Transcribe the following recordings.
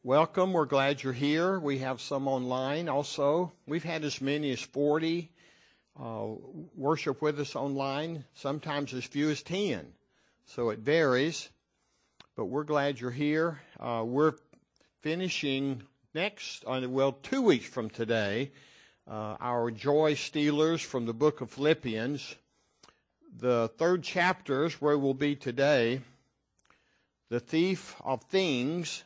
Welcome. We're glad you're here. We have some online also. We've had as many as 40 worship with us online, sometimes as few as 10. So it varies, but we're glad you're here. We're finishing 2 weeks from today, our Joy Stealers from the book of Philippians. The third chapter is where we'll be today. The thief of things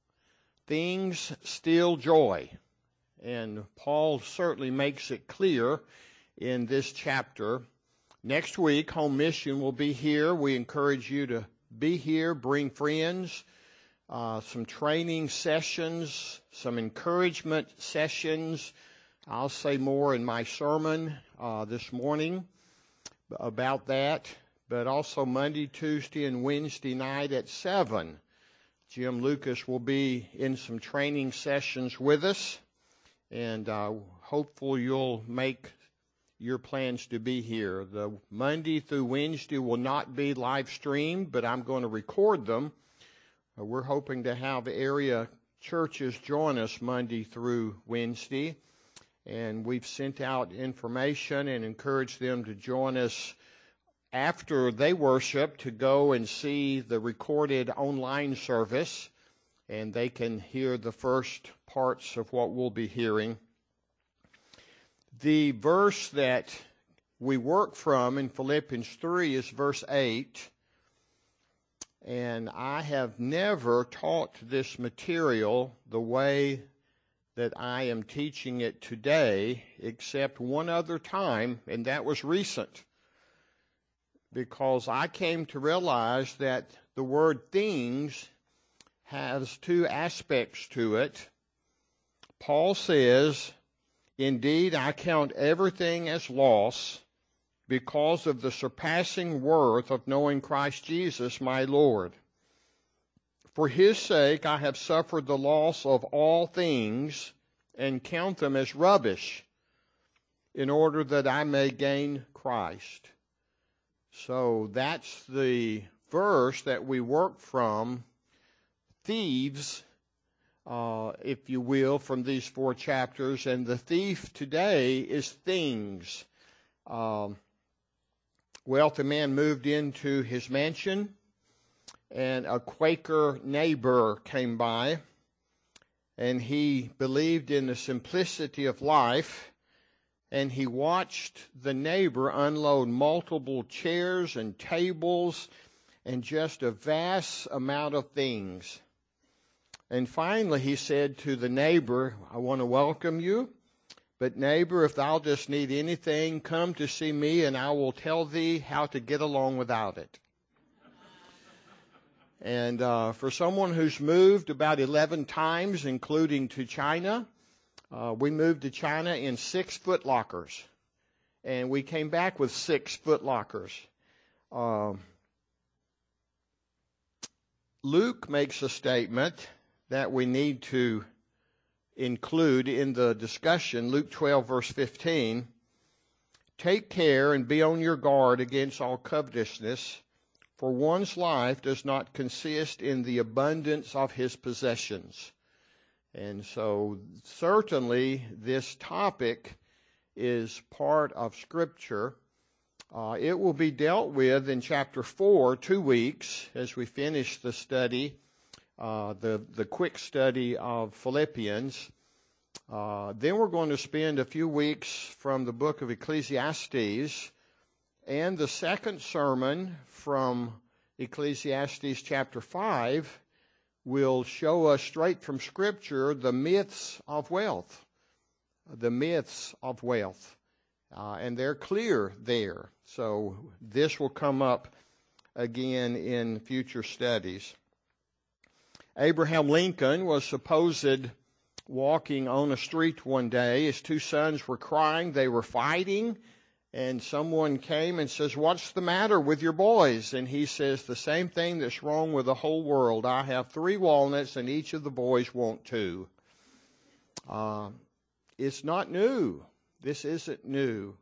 steal joy. And Paul certainly makes it clear in this chapter. Next week, Home Mission will be here. We encourage you to be here, bring friends, some training sessions, some encouragement sessions. I'll say more in my sermon this morning about that. But also Monday, Tuesday, and Wednesday night at 7. Jim Lucas will be in some training sessions with us, and hopefully you'll make your plans to be here. The Monday through Wednesday will not be live streamed, but I'm going to record them. We're hoping to have area churches join us Monday through Wednesday, and we've sent out information and encouraged them to join us after they worship to go and see the recorded online service, and they can hear the first parts of what we'll be hearing. The verse that we work from in Philippians 3 is verse 8, and I have never taught this material the way that I am teaching it today, except one other time, and that was recent. Because I came to realize that the word things has two aspects to it. Paul says, "Indeed, I count everything as loss because of the surpassing worth of knowing Christ Jesus, my Lord. For his sake I have suffered the loss of all things and count them as rubbish, in order that I may gain Christ." So that's the verse that we work from, thieves, if you will, from these 4 chapters. And the thief today is things. The man moved into his mansion, and a Quaker neighbor came by, and he believed in the simplicity of life. And he watched the neighbor unload multiple chairs and tables and just a vast amount of things. And finally he said to the neighbor, "I want to welcome you, but neighbor, if thou dost need anything, come to see me, and I will tell thee how to get along without it." And for someone who's moved about 11 times, including to China, we moved to China in 6 foot lockers, and we came back with 6 foot lockers. Luke makes a statement that we need to include in the discussion. Luke 12, verse 15, "Take care and be on your guard against all covetousness, for one's life does not consist in the abundance of his possessions." And so certainly this topic is part of Scripture. It will be dealt with in chapter 4, 2 weeks, as we finish the study, the quick study of Philippians. Then we're going to spend a few weeks from the book of Ecclesiastes, and the second sermon from Ecclesiastes chapter 5 will show us straight from Scripture the myths of wealth. The myths of wealth. And they're clear there. So this will come up again in future studies. Abraham Lincoln was supposed walking on a street one day. His 2 sons were crying. They were fighting. And someone came and says, "What's the matter with your boys?" And he says, "The same thing that's wrong with the whole world. I have 3 walnuts and each of the boys want 2. It's not new. This isn't new.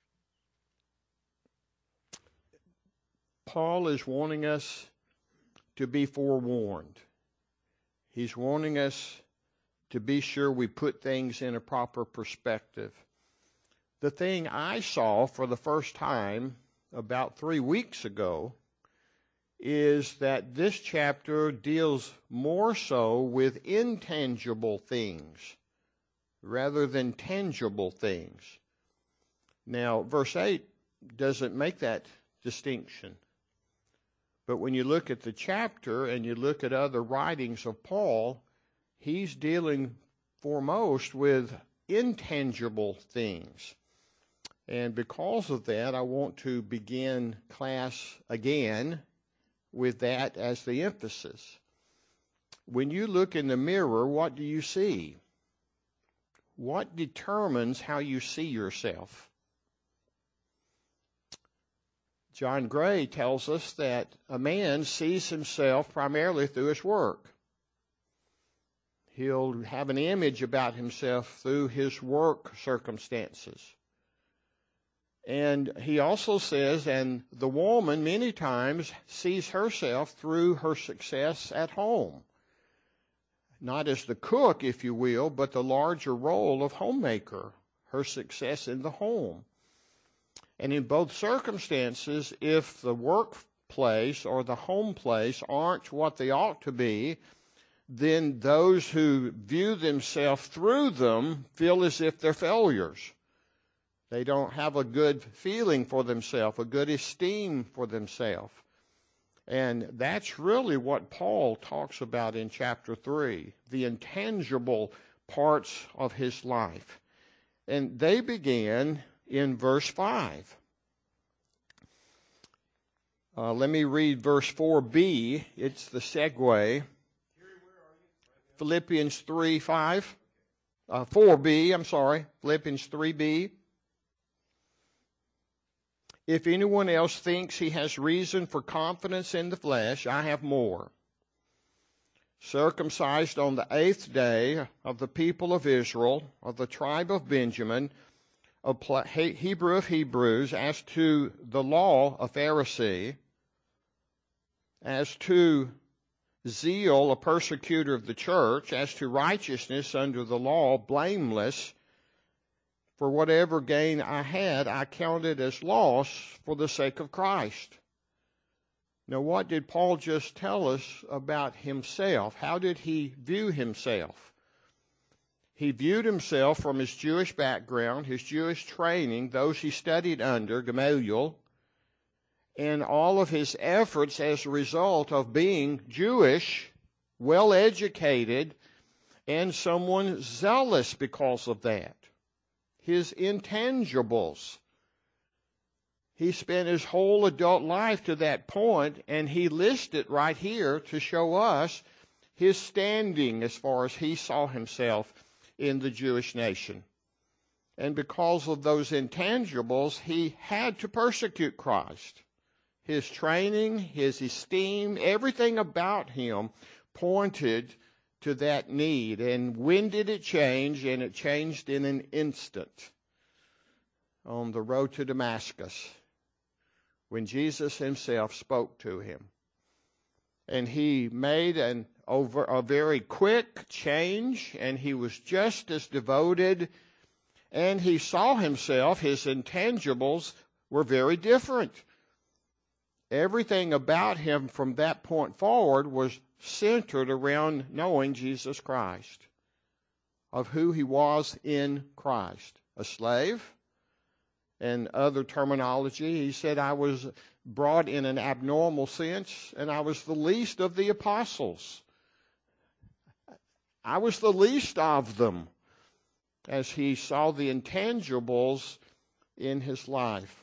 Paul is wanting us to be forewarned. He's wanting us to be sure we put things in a proper perspective. The thing I saw for the first time about 3 weeks ago is that this chapter deals more so with intangible things rather than tangible things. Now, verse 8 doesn't make that distinction. But when you look at the chapter and you look at other writings of Paul, he's dealing foremost with intangible things. And because of that, I want to begin class again with that as the emphasis. When you look in the mirror, what do you see? What determines how you see yourself? John Gray tells us that a man sees himself primarily through his work. He'll have an image about himself through his work circumstances. And he also says, and the woman many times sees herself through her success at home. Not as the cook, if you will, but the larger role of homemaker, her success in the home. And in both circumstances, if the workplace or the home place aren't what they ought to be, then those who view themselves through them feel as if they're failures. They don't have a good feeling for themselves, a good esteem for themselves. And that's really what Paul talks about in chapter 3, the intangible parts of his life. And they begin in verse 5. Let me read verse 4b. It's the segue. Philippians 3:5. 4b, I'm sorry. Philippians 3b. If anyone else thinks he has reason for confidence in the flesh, I have more. Circumcised on the 8th day of the people of Israel, of the tribe of Benjamin, a Hebrew of Hebrews, as to the law, a Pharisee, as to zeal, a persecutor of the church, as to righteousness under the law, blameless. For whatever gain I had, I counted as loss for the sake of Christ. Now, what did Paul just tell us about himself? How did he view himself? He viewed himself from his Jewish background, his Jewish training, those he studied under, Gamaliel, and all of his efforts as a result of being Jewish, well-educated, and someone zealous because of that. His intangibles. He spent his whole adult life to that point, and he lists it right here to show us his standing as far as he saw himself in the Jewish nation. And because of those intangibles, he had to persecute Christ. His training, his esteem, everything about him pointed to that need. And when did it change? And it changed in an instant on the road to Damascus when Jesus himself spoke to him. And he made a very quick change, and he was just as devoted, and he saw himself, his intangibles were very different. Everything about him from that point forward was centered around knowing Jesus Christ, of who he was in Christ. A slave, and other terminology, he said, I was brought in an abnormal sense, and I was the least of the apostles. I was the least of them, as he saw the intangibles in his life.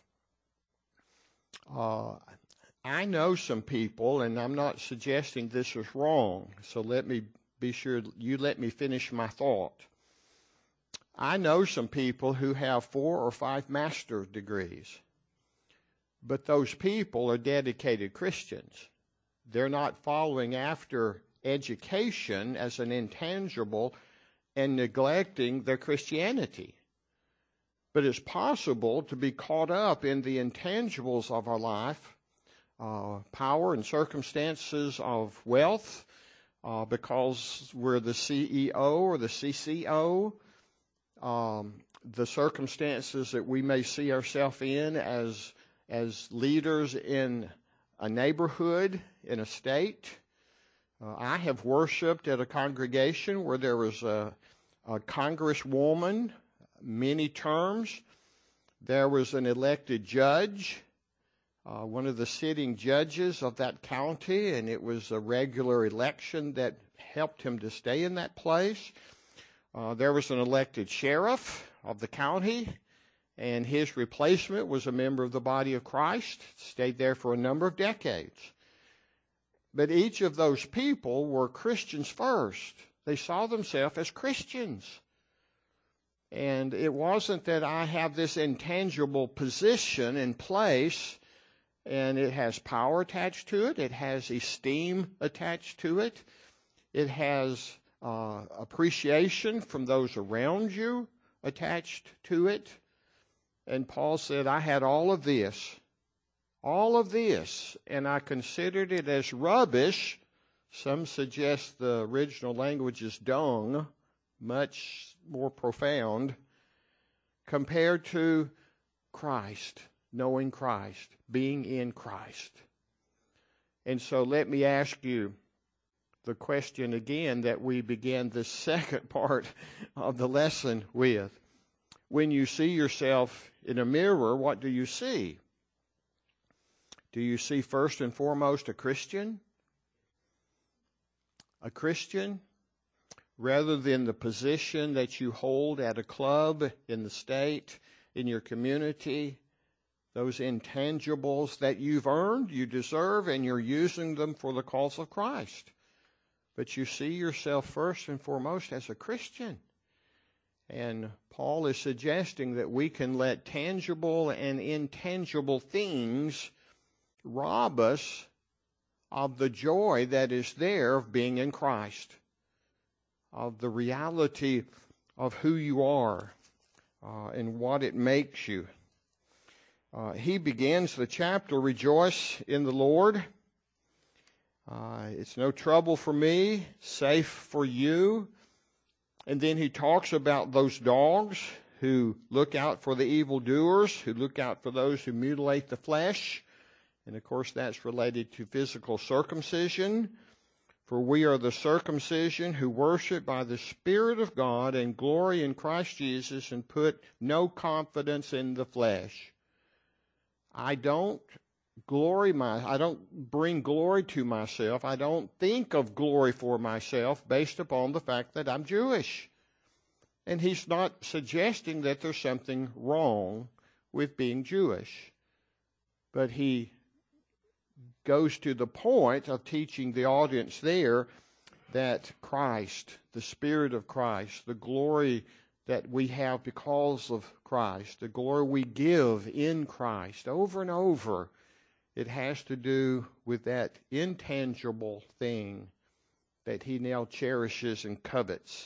I know some people, and I'm not suggesting this is wrong, so let me be sure you let me finish my thought. I know some people who have 4 or 5 master's degrees, but those people are dedicated Christians. They're not following after education as an intangible and neglecting their Christianity. But it's possible to be caught up in the intangibles of our life, power and circumstances of wealth, because we're the CEO or the CCO, the circumstances that we may see ourselves in as leaders in a neighborhood, in a state. I have worshiped at a congregation where there was a congresswoman, many terms. There was an elected judge, one of the sitting judges of that county, and it was a regular election that helped him to stay in that place. There was an elected sheriff of the county, and his replacement was a member of the body of Christ, stayed there for a number of decades. But each of those people were Christians first. They saw themselves as Christians. And it wasn't that I have this intangible position in place, and it has power attached to it. It has esteem attached to it. It has appreciation from those around you attached to it. And Paul said, I had all of this, and I considered it as rubbish. Some suggest the original language is dung, much more profound, compared to Christ, knowing Christ, being in Christ. And so let me ask you the question again that we began the second part of the lesson with. When you see yourself in a mirror, what do you see? Do you see first and foremost a Christian? A Christian? Rather than the position that you hold at a club, in the state, in your community, those intangibles that you've earned, you deserve, and you're using them for the cause of Christ. But you see yourself first and foremost as a Christian. And Paul is suggesting that we can let tangible and intangible things rob us of the joy that is there of being in Christ, of the reality of who you are and what it makes you. He begins the chapter, rejoice in the Lord. It's no trouble for me, safe for you. And then he talks about those dogs who look out for the evildoers, who look out for those who mutilate the flesh. And of course that's related to physical circumcision. For we are the circumcision who worship by the Spirit of God and glory in Christ Jesus and put no confidence in the flesh. I don't bring glory to myself. I don't think of glory for myself based upon the fact that I'm Jewish. And he's not suggesting that there's something wrong with being Jewish. But he goes to the point of teaching the audience there that Christ, the Spirit of Christ, the glory that we have because of Christ, the glory we give in Christ over and over, it has to do with that intangible thing that he now cherishes and covets.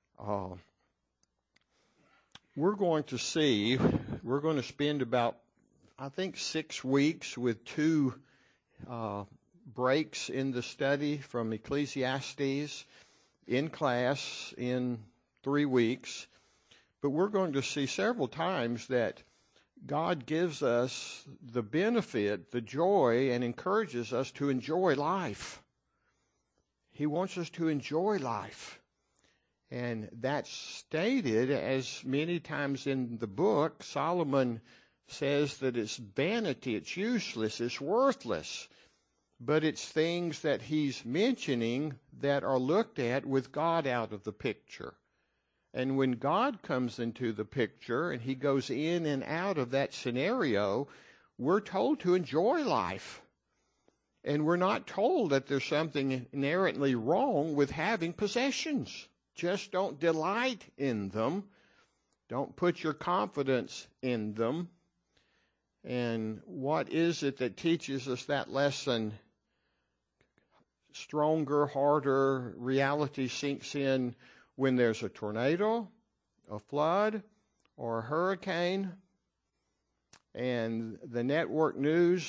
We're going to spend about, 6 weeks with 2 breaks in the study from Ecclesiastes in class in 3 weeks. But we're going to see several times that God gives us the benefit, the joy, and encourages us to enjoy life. He wants us to enjoy life. And that's stated as many times in the book. Solomon says that it's vanity, it's useless, it's worthless. But it's things that he's mentioning that are looked at with God out of the picture. And when God comes into the picture and he goes in and out of that scenario, we're told to enjoy life. And we're not told that there's something inherently wrong with having possessions. Just don't delight in them. Don't put your confidence in them. And what is it that teaches us that lesson? Stronger, harder reality sinks in when there's a tornado, a flood, or a hurricane, and the network news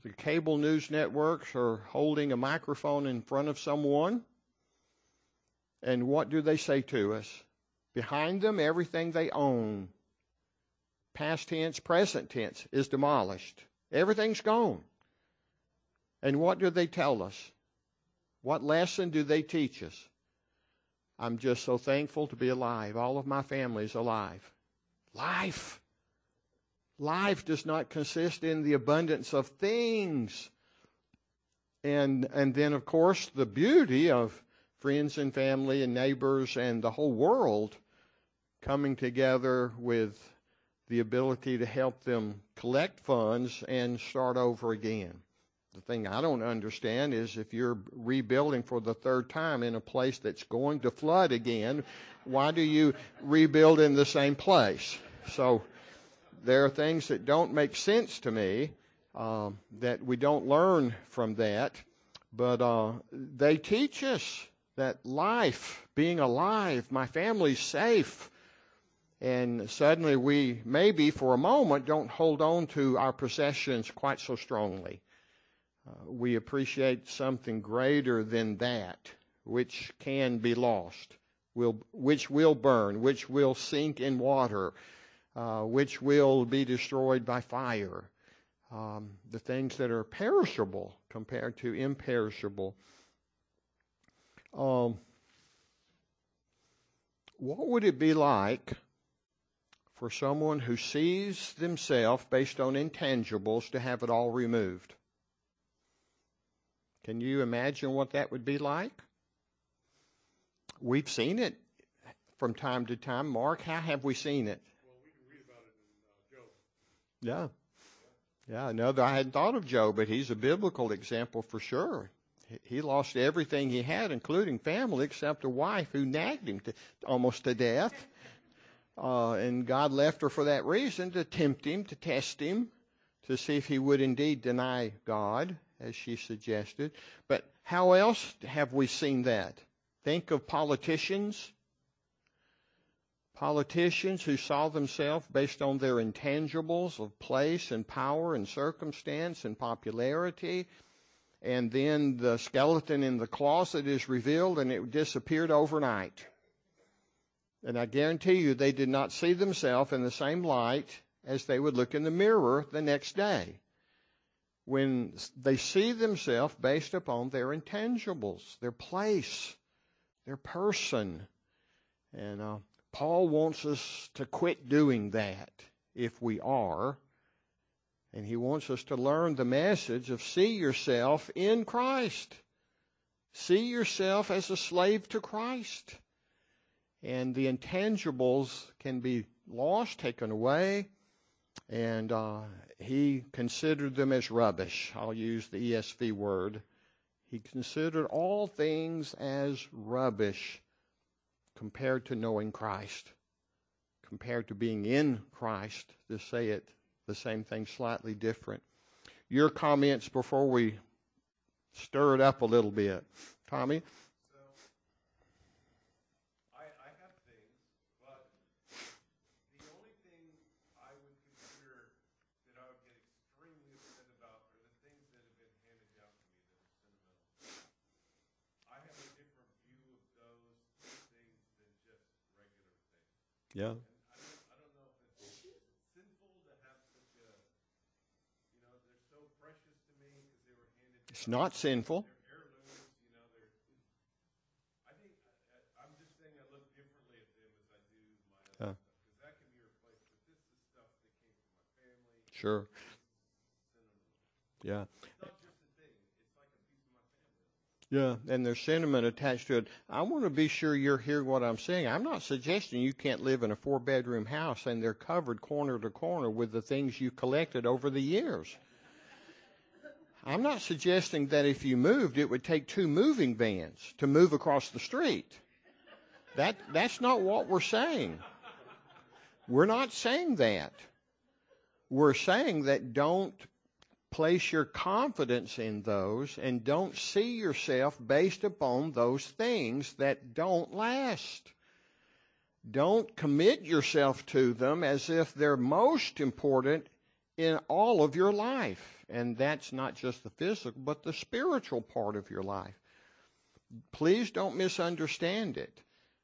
The cable news networks are holding a microphone in front of someone. And what do they say to us? Behind them, everything they own, past tense, present tense, is demolished. Everything's gone. And what do they tell us? What lesson do they teach us? I'm just so thankful to be alive. All of my family is alive. Life. Life does not consist in the abundance of things. And then, of course, the beauty of friends and family and neighbors and the whole world coming together with the ability to help them collect funds and start over again. The thing I don't understand is if you're rebuilding for the third time in a place that's going to flood again, why do you rebuild in the same place? So there are things that don't make sense to me, that we don't learn from that. But they teach us that life, being alive, my family's safe. And suddenly we maybe for a moment don't hold on to our possessions quite so strongly. We appreciate something greater than that, which can be lost, which will burn, which will sink in water, which will be destroyed by fire. The things that are perishable compared to imperishable. What would it be like for someone who sees themselves based on intangibles to have it all removed? Can you imagine what that would be like? We've seen it from time to time. Mark, how have we seen it? Well, we can read about it in Job. Yeah, another, I hadn't thought of Job, but he's a biblical example for sure. He lost everything he had, including family, except a wife who nagged him almost to death. And God left her for that reason, to tempt him, to test him, to see if he would indeed deny God, as she suggested. But how else have we seen that? Think of politicians. Politicians who saw themselves based on their intangibles of place and power and circumstance and popularity. And then the skeleton in the closet is revealed and it disappeared overnight. And I guarantee you they did not see themselves in the same light as they would look in the mirror the next day. When they see themselves based upon their intangibles, their place, their person. And Paul wants us to quit doing that if we are. And he wants us to learn the message of see yourself in Christ. See yourself as a slave to Christ. And the intangibles can be lost, taken away. And he considered them as rubbish. I'll use the ESV word. He considered all things as rubbish compared to knowing Christ, compared to being in Christ, to say it the same thing slightly different. Your comments before we stir it up a little bit. Tommy? Yeah. I don't know if it's sinful to have such a, they're so precious to me because they were handed down. It's not sinful. They're heirlooms, I think, I'm just saying I look differently at them as I do my other stuff, because that can be replaced. But this is stuff that came from my family. Sure. Yeah. It's not just a thing. It's like a piece of my family. Yeah, and there's sentiment attached to it. I want to be sure you're hearing what I'm saying. I'm not suggesting you can't live in a 4-bedroom house and they're covered corner to corner with the things you collected over the years. I'm not suggesting that if you moved, it would take 2 moving vans to move across the street. That's not what we're saying. We're not saying that. We're saying that don't place your confidence in those and don't see yourself based upon those things that don't last. Don't commit yourself to them as if they're most important in all of your life. And that's not just the physical, but the spiritual part of your life. Please don't misunderstand it.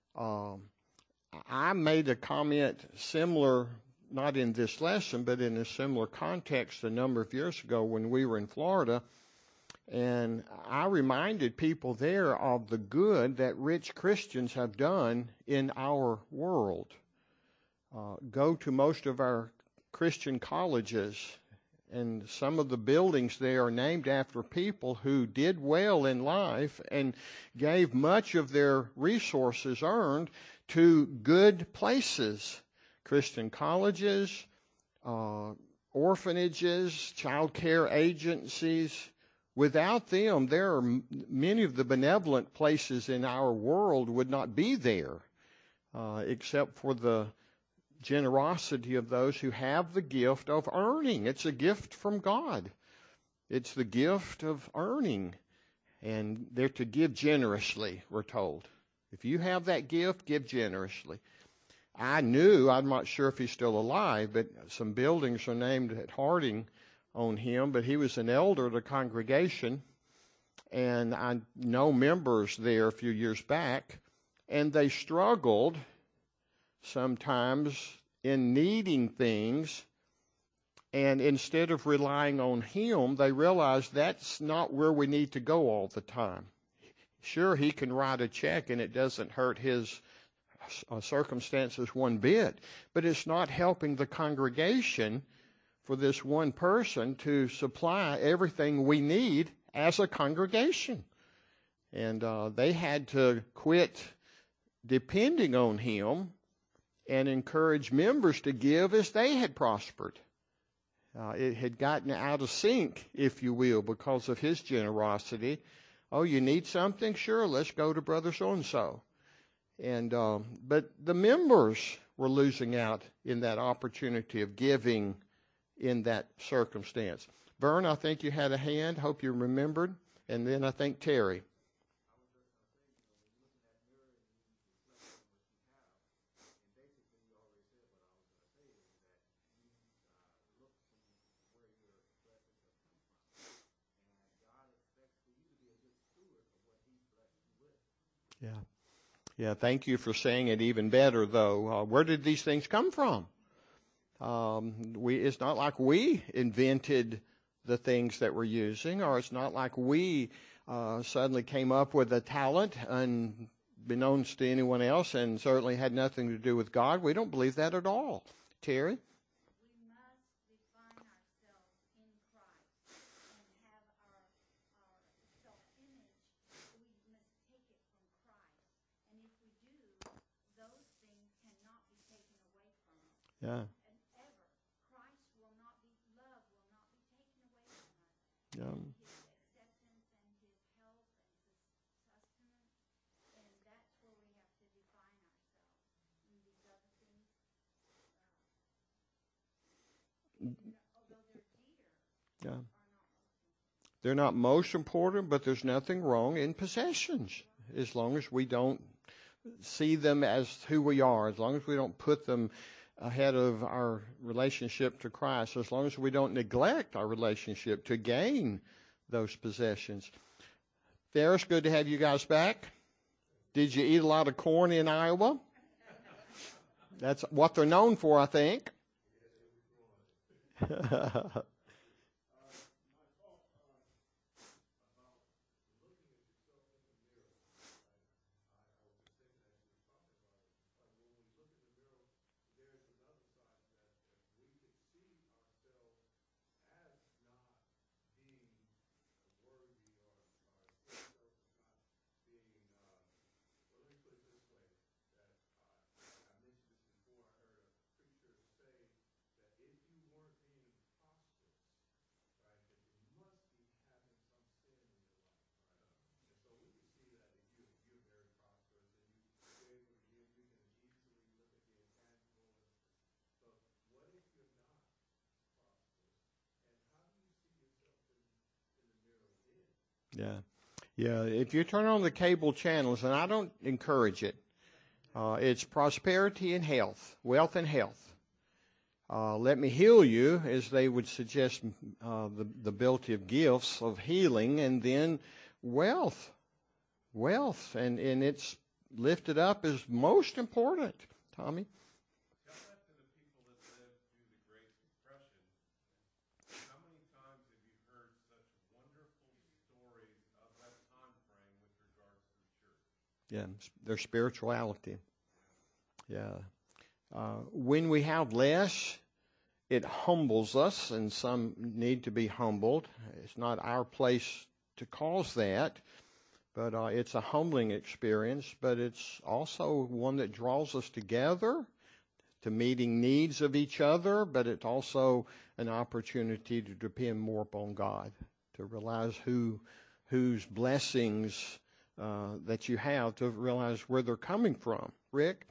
I made a comment similar, not in this lesson, but in a similar context a number of years ago when we were in Florida. And I reminded people there of the good that rich Christians have done in our world. Go to most of our Christian colleges, and some of the buildings there are named after people who did well in life and gave much of their resources earned to good places. Christian colleges, orphanages, child care agencies. Without them, there are many of the benevolent places in our world would not be there, except for the generosity of those who have the gift of earning. It's a gift from God. It's the gift of earning. And they're to give generously, we're told. If you have that gift, give generously. I'm not sure if he's still alive, but some buildings are named at Harding on him, but he was an elder of the congregation, and I know members there a few years back, and they struggled sometimes in needing things, and instead of relying on him, they realized that's not where we need to go all the time. Sure, he can write a check and it doesn't hurt his circumstances one bit, but it's not helping the congregation for this one person to supply everything we need as a congregation. And they had to quit depending on him and encourage members to give as they had prospered. It had gotten out of sync, if you will, because of his generosity. Oh, you need something? Sure, let's go to Brother so-and-so. But the members were losing out in that opportunity of giving in that circumstance. Vern, I think you had a hand. Hope you remembered. And then I think Terry. Yeah, thank you for saying it even better, though. Where did these things come from? It's not like we invented the things that we're using, or it's not like we suddenly came up with a talent unbeknownst to anyone else and certainly had nothing to do with God. We don't believe that at all. Terry? Yeah. And ever, Christ will not be, love will not be taken away from us. Yeah. His acceptance and his help and sustenance, and that's where we have to define ourselves. And these other things, although they're dear, they're not most important, but there's nothing wrong in possessions as long as we don't see them as who we are, as long as we don't put them ahead of our relationship to Christ, as long as we don't neglect our relationship to gain those possessions. Ferris, good to have you guys back. Did you eat a lot of corn in Iowa? That's what they're known for, I think. Yeah. If you turn on the cable channels, and I don't encourage it, it's prosperity and health, wealth and health. Let me heal you, as they would suggest the ability of gifts of healing, and then wealth. And it's lifted up as most important. Tommy? Tell that to the people that lived through the Great Depression. How many times have you heard such wonderful stories of that time frame with regards to the church? Yeah, their spirituality. Yeah. When we have less, it humbles us, and some need to be humbled. It's not our place to cause that, but it's a humbling experience, but it's also one that draws us together to meeting needs of each other, but it's also an opportunity to depend more upon God, to realize whose blessings that you have, to realize where they're coming from. Rick?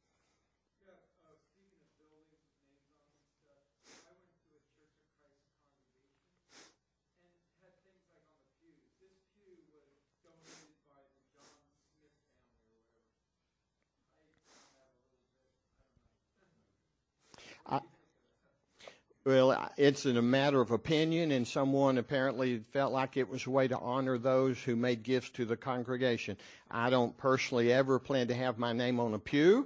Well, it's a matter of opinion, and someone apparently felt like it was a way to honor those who made gifts to the congregation. I don't personally ever plan to have my name on a pew.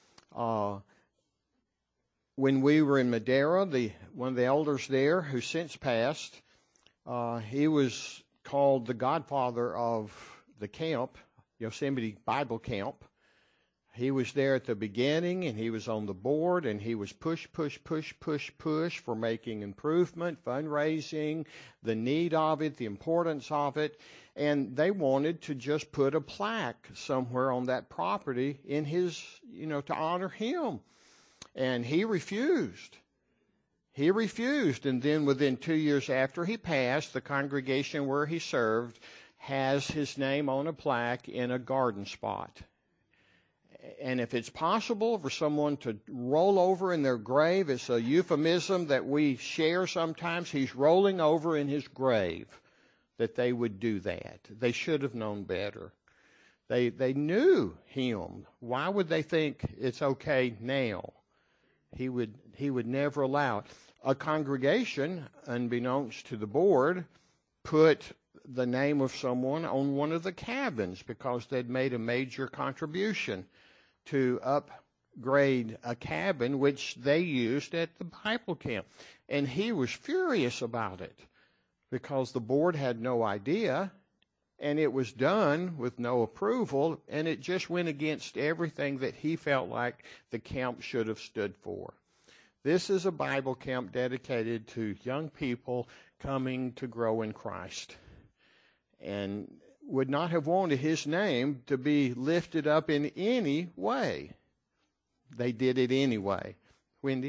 When we were in Madera, one of the elders there, who since passed, he was called the godfather of the camp, Yosemite Bible Camp. He was there at the beginning, and he was on the board, and he was push for making improvement, fundraising, the need of it, the importance of it. And they wanted to just put a plaque somewhere on that property in his, to honor him. And he refused. And then within 2 years after he passed, the congregation where he served has his name on a plaque in a garden spot. And if it's possible for someone to roll over in their grave, it's a euphemism that we share sometimes. He's rolling over in his grave, that they would do that. They should have known better. They knew him. Why would they think it's okay now? He would never allow it. A congregation, unbeknownst to the board, put the name of someone on one of the cabins because they'd made a major contribution to upgrade a cabin which they used at the Bible camp. And he was furious about it because the board had no idea, and it was done with no approval, and it just went against everything that he felt like the camp should have stood for. This is a Bible camp dedicated to young people coming to grow in Christ, and would not have wanted his name to be lifted up in any way. They did it anyway. Wendy?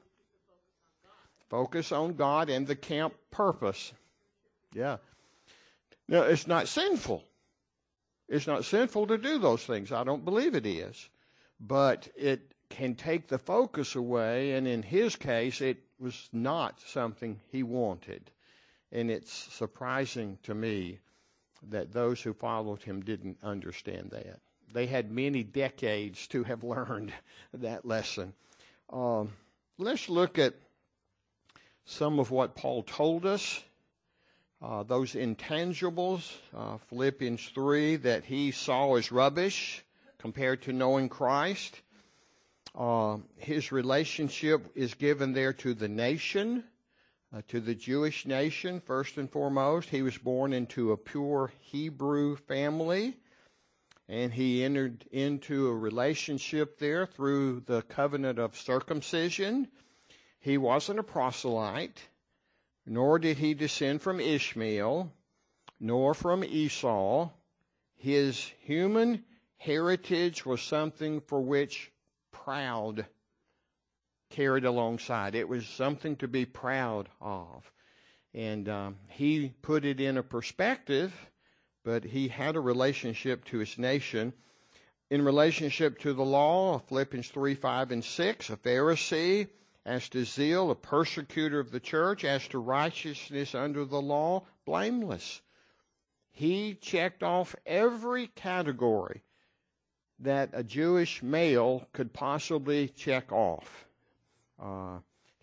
Focus on God and the camp purpose. Yeah. Now, it's not sinful. It's not sinful to do those things. I don't believe it is. But it can take the focus away, and in his case, it was not something he wanted. And it's surprising to me that those who followed him didn't understand that. They had many decades to have learned that lesson. Let's look at some of what Paul told us, those intangibles, Philippians 3, that he saw as rubbish compared to knowing Christ. His relationship is given there to the nation, to the Jewish nation, first and foremost. He was born into a pure Hebrew family, and he entered into a relationship there through the covenant of circumcision. He wasn't a proselyte, nor did he descend from Ishmael, nor from Esau. His human heritage was something for which proud carried alongside. It was something to be proud of. And he put it in a perspective, but he had a relationship to his nation. In relationship to the law, Philippians 3, 5, and 6, a Pharisee. As to zeal, a persecutor of the church. As to righteousness under the law, blameless. He checked off every category that a Jewish male could possibly check off.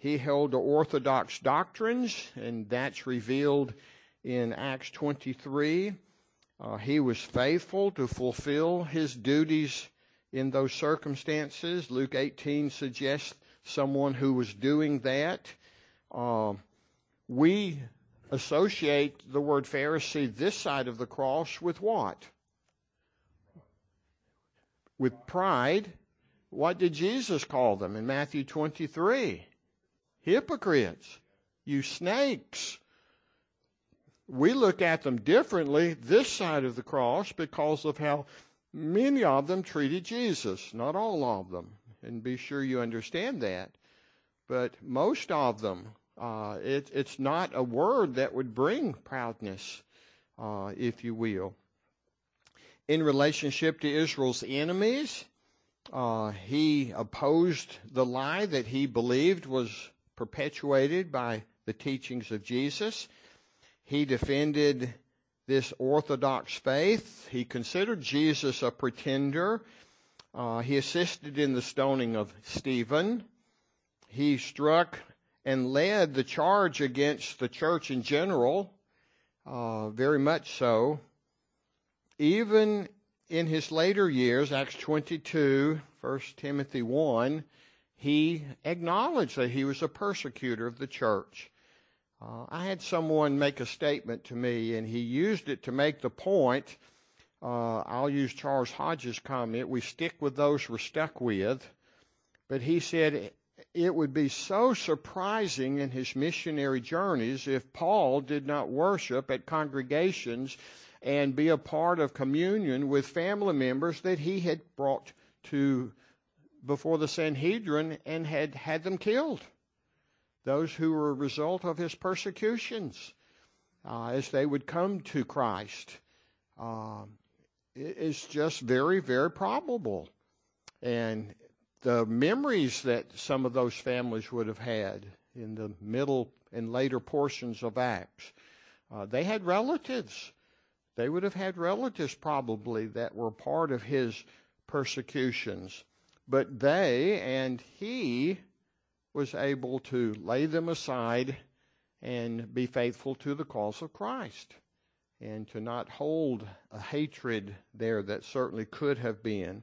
He held to orthodox doctrines, and that's revealed in Acts 23. He was faithful to fulfill his duties in those circumstances. Luke 18 suggests someone who was doing that. We associate the word Pharisee this side of the cross with what? With pride. What did Jesus call them in Matthew 23? Hypocrites. You snakes. We look at them differently this side of the cross because of how many of them treated Jesus. Not all of them. And be sure you understand that. But most of them, it's not a word that would bring proudness, if you will. In relationship to Israel's enemies, he opposed the lie that he believed was perpetuated by the teachings of Jesus. He defended this orthodox faith. He considered Jesus a pretender. He assisted in the stoning of Stephen. He struck and led the charge against the church in general, very much so. Even in his later years, Acts 22, 1 Timothy 1, he acknowledged that he was a persecutor of the church. I had someone make a statement to me, and he used it to make the point. I'll use Charles Hodges' comment, we stick with those we're stuck with. But he said it would be so surprising in his missionary journeys if Paul did not worship at congregations and be a part of communion with family members that he had brought to before the Sanhedrin and had had them killed. Those who were a result of his persecutions as they would come to Christ. It's just very, very probable. And the memories that some of those families would have had in the middle and later portions of Acts, they had relatives. They would have had relatives probably that were part of his persecutions. But they and he was able to lay them aside and be faithful to the cause of Christ and to not hold a hatred there that certainly could have been.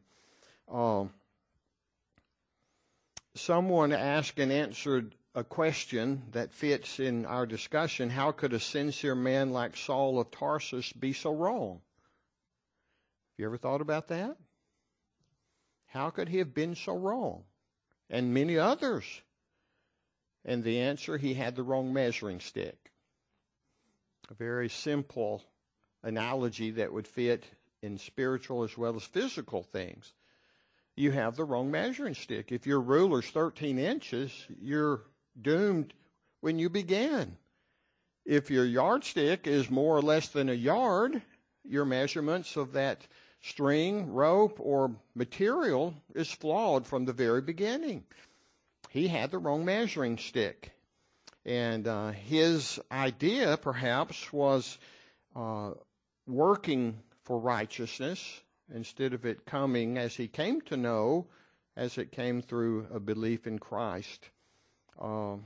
Someone asked and answered a question that fits in our discussion. How could a sincere man like Saul of Tarsus be so wrong? Have you ever thought about that? How could he have been so wrong? And many others. And the answer, he had the wrong measuring stick. A very simple analogy that would fit in spiritual as well as physical things. You have the wrong measuring stick. If your ruler's 13 inches, you're doomed when you begin. If your yardstick is more or less than a yard, your measurements of that string, rope, or material is flawed from the very beginning. He had the wrong measuring stick. And his idea, perhaps, was working for righteousness instead of it coming, as he came to know, as it came through a belief in Christ. And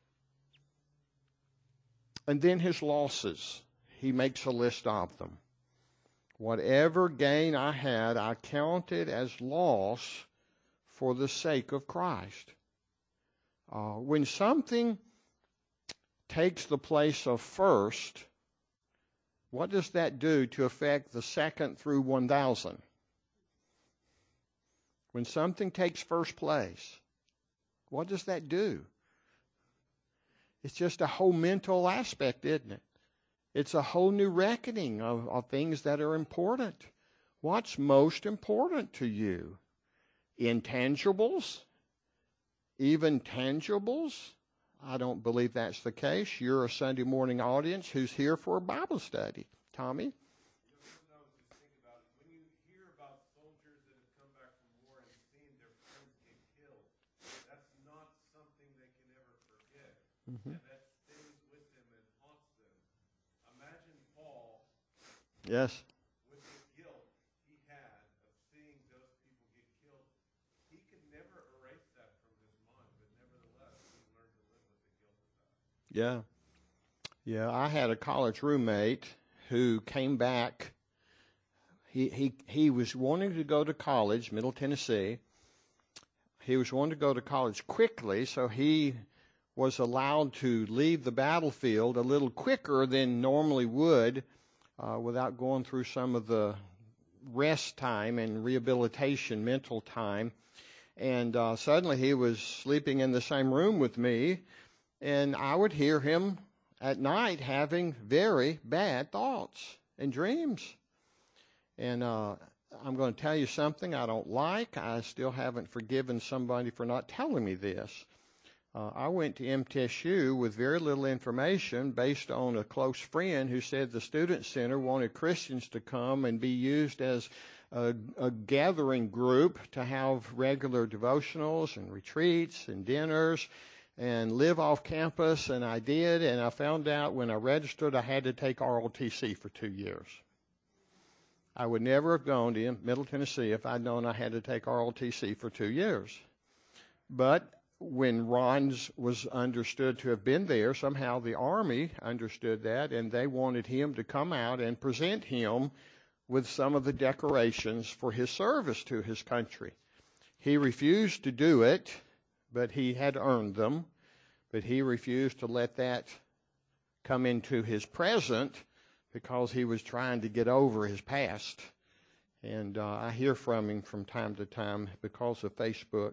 then his losses. He makes a list of them. Whatever gain I had, I counted as loss for the sake of Christ. When something takes the place of first, what does that do to affect the second through 1,000? When something takes first place, what does that do? It's just a whole mental aspect, isn't it? It's a whole new reckoning of things that are important. What's most important to you? Intangibles? Even tangibles? I don't believe that's the case. You're a Sunday morning audience who's here for a Bible study. Tommy? Something I was just thinking about is when you hear about soldiers that have come back from war and seen their friends get killed, that's not something they can ever forget. Mm-hmm. And that stays with them and haunts them. Imagine Paul. Yes. With the guilt he had of seeing those people get killed. He could never erase that from his mind, but nevertheless, he learned to live Yeah. Yeah, I had a college roommate who came back. He was wanting to go to college, Middle Tennessee. He was wanting to go to college quickly, so he was allowed to leave the battlefield a little quicker than normally would, without going through some of the rest time and rehabilitation mental time. And suddenly he was sleeping in the same room with me, and I would hear him at night having very bad thoughts and dreams. And I'm going to tell you something I don't like. I still haven't forgiven somebody for not telling me this. I went to MTSU with very little information based on a close friend who said the Student Center wanted Christians to come and be used as a gathering group to have regular devotionals and retreats and dinners and live off campus, and I did, and I found out when I registered I had to take ROTC for 2 years. I would never have gone to Middle Tennessee if I'd known I had to take ROTC for 2 years. But when Ron's was understood to have been there, somehow the Army understood that, and they wanted him to come out and present him with some of the decorations for his service to his country. He refused to do it, but he had earned them. But he refused to let that come into his present because he was trying to get over his past. And I hear from him from time to time because of Facebook.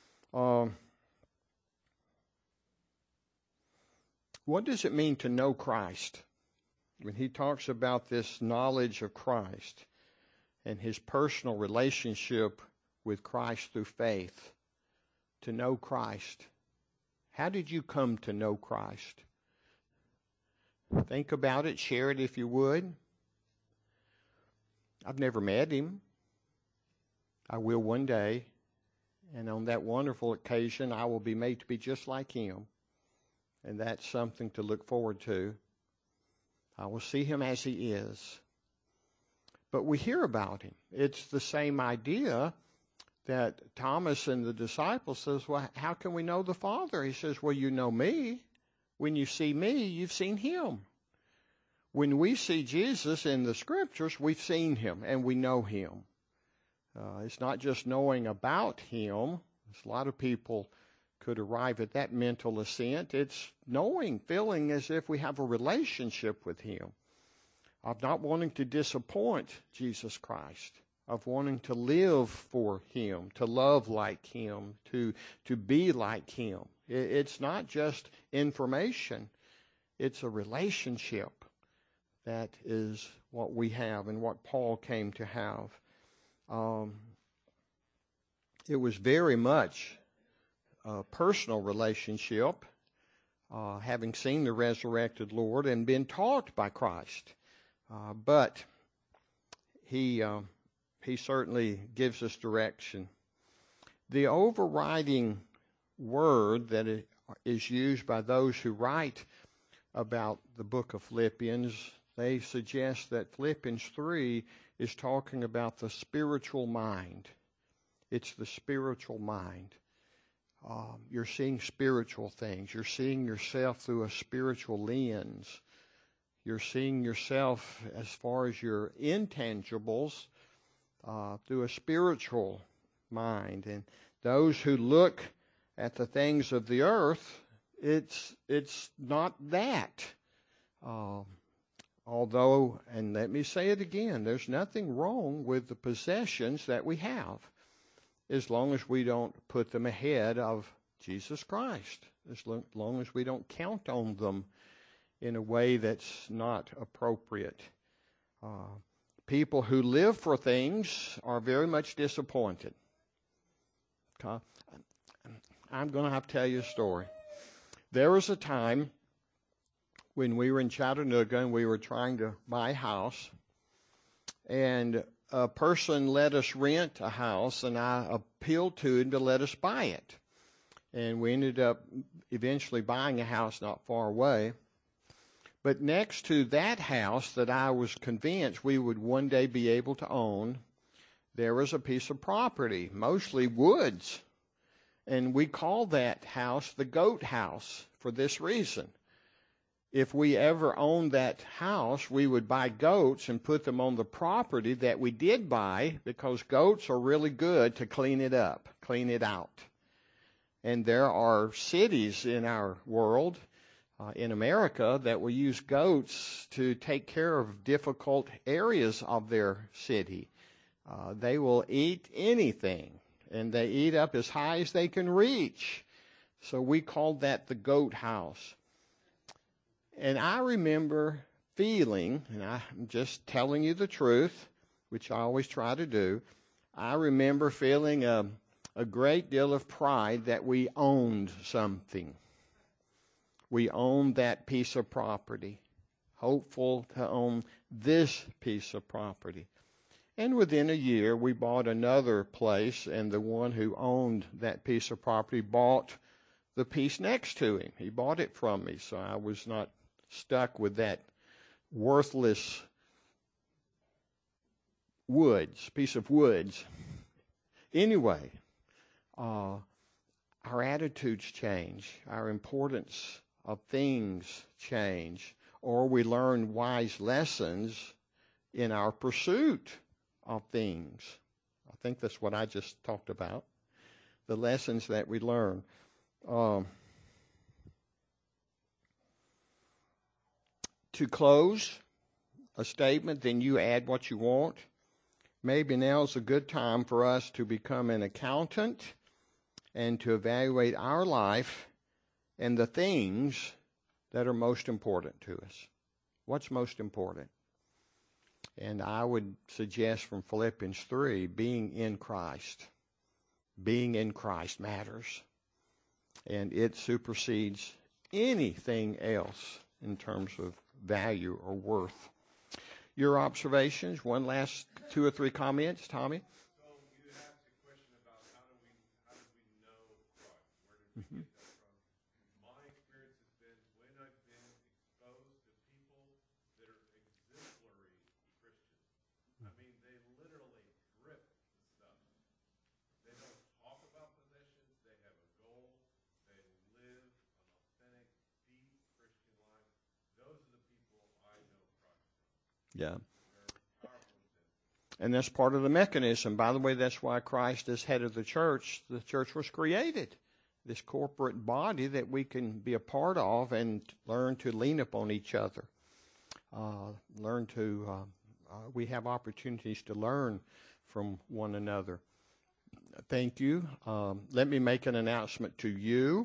What does it mean to know Christ? When he talks about this knowledge of Christ and his personal relationship with Christ through faith, to know Christ. How did you come to know Christ? Think about it, share it if you would. I've never met him. I will one day, and on that wonderful occasion, I will be made to be just like him, and that's something to look forward to. I will see him as he is. But we hear about him. It's the same idea that Thomas and the disciples says, well, how can we know the Father? He says, well, you know me. When you see me, you've seen him. When we see Jesus in the Scriptures, we've seen him and we know him. It's not just knowing about him. A lot of people could arrive at that mental assent. It's knowing, feeling as if we have a relationship with him, of not wanting to disappoint Jesus Christ, of wanting to live for him, to love like him, to be like him. It's not just information. It's a relationship. That is what we have and what Paul came to have. It was very much a personal relationship, having seen the resurrected Lord and been taught by Christ. But he certainly gives us direction. The overriding word that is used by those who write about the book of Philippians, they suggest that Philippians 3 is talking about the spiritual mind. It's the spiritual mind. You're seeing spiritual things. You're seeing yourself through a spiritual lens. You're seeing yourself as far as your intangibles through a spiritual mind. And those who look at the things of the earth, it's not that. Although, and let me say it again, there's nothing wrong with the possessions that we have, as long as we don't put them ahead of Jesus Christ, as long as we don't count on them in a way that's not appropriate. People who live for things are very much disappointed. I'm going to have to tell you a story. There was a time when we were in Chattanooga and we were trying to buy a house, and a person let us rent a house, and I appealed to him to let us buy it. And we ended up eventually buying a house not far away. But next to that house that I was convinced we would one day be able to own, there was a piece of property, mostly woods. And we called that house the Goat House for this reason. if we ever owned that house, we would buy goats and put them on the property that we did buy, because goats are really good to clean it up, clean it out. And there are cities in our world, in America, that will use goats to take care of difficult areas of their city. They will eat anything, and they eat up as high as they can reach. So we called that the goat house. And I remember feeling, and I'm just telling you the truth, which I always try to do, I remember feeling a great deal of pride that we owned something. We owned that piece of property, hopeful to own this piece of property. And within a year, we bought another place, and the one who owned that piece of property bought the piece next to him. He bought it from me, so I was not stuck with that worthless piece of woods. Anyway, our attitudes change, our importance of things change, or we learn wise lessons in our pursuit of things. I think that's what I just talked about, the lessons that we learn. To close a statement, then you add what you want. Maybe now's a good time for us to become an accountant and to evaluate our life and the things that are most important to us. What's most important? And I would suggest from Philippians 3, being in Christ. Being in Christ matters. And it supersedes anything else in terms of value or worth. Your observations, one last 2 or 3 comments, Tommy? So you asked a question about how do we know Christ? Where did we get that from? My experience has been when I've been exposed to people that are exemplary Christians. I mean, they literally grip the stuff. They don't talk about possessions. They have a goal. They live an authentic, deep Christian life. Those are the people I know Christ from. Yeah. They're powerful examples. And that's part of the mechanism. By the way, that's why Christ is head of the church. The church was created, this corporate body that we can be a part of and learn to lean upon each other. We have opportunities to learn from one another. Thank you. Let me make an announcement to you.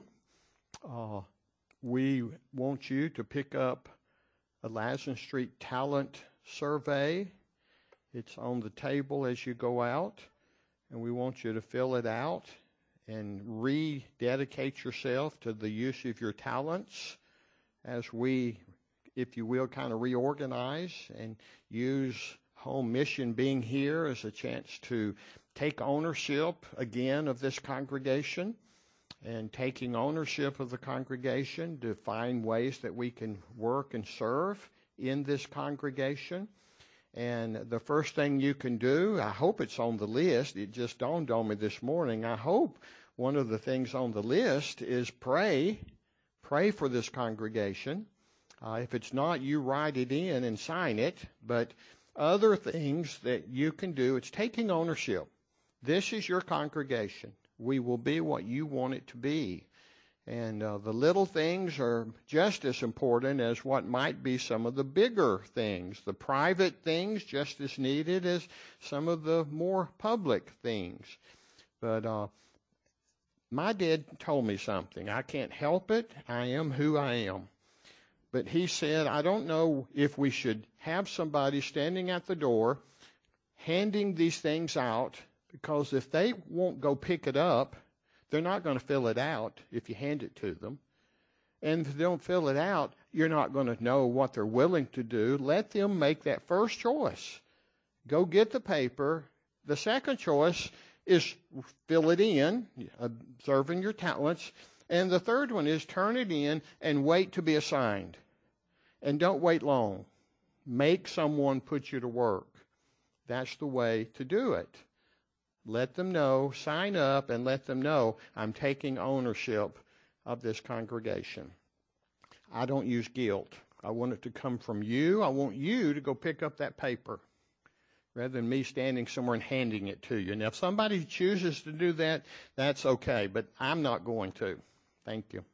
We want you to pick up a Lassen Street Talent Survey. It's on the table as you go out, and we want you to fill it out and rededicate yourself to the use of your talents as we, if you will, kind of reorganize and use home mission being here as a chance to take ownership again of this congregation, and taking ownership of the congregation to find ways that we can work and serve in this congregation. And the first thing you can do, I hope it's on the list, it just dawned on me this morning, I hope one of the things on the list is pray for this congregation. If it's not, you write it in and sign it. But other things that you can do, it's taking ownership. This is your congregation. We will be what you want it to be. And the little things are just as important as what might be some of the bigger things. The private things just as needed as some of the more public things. But my dad told me something. I can't help it. I am who I am. But he said, I don't know if we should have somebody standing at the door handing these things out, because if they won't go pick it up, they're not going to fill it out if you hand it to them. And if they don't fill it out, you're not going to know what they're willing to do. Let them make that first choice. Go get the paper. The second choice is fill it in, observing your talents. And the third one is turn it in and wait to be assigned. And don't wait long. Make someone put you to work. That's the way to do it. Let them know, sign up, and let them know I'm taking ownership of this congregation. I don't use guilt. I want it to come from you. I want you to go pick up that paper rather than me standing somewhere and handing it to you. Now, if somebody chooses to do that, that's okay, but I'm not going to. Thank you.